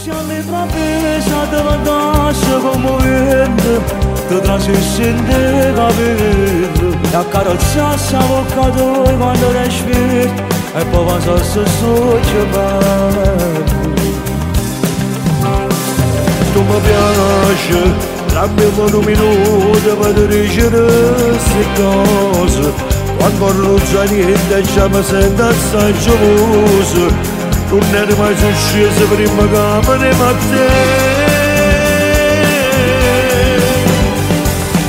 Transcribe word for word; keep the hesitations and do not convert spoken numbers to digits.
alle traversa te la tascia come vento, ti trascende capello, e accarezzassi avvocato quando respiri, e poi pasassi sotto bello. Tu mi piaci, dammi un minuto per dicere queste cose, quando non c'è niente già mi sento assai geloso, non eri mai successo prima che me ne mattina.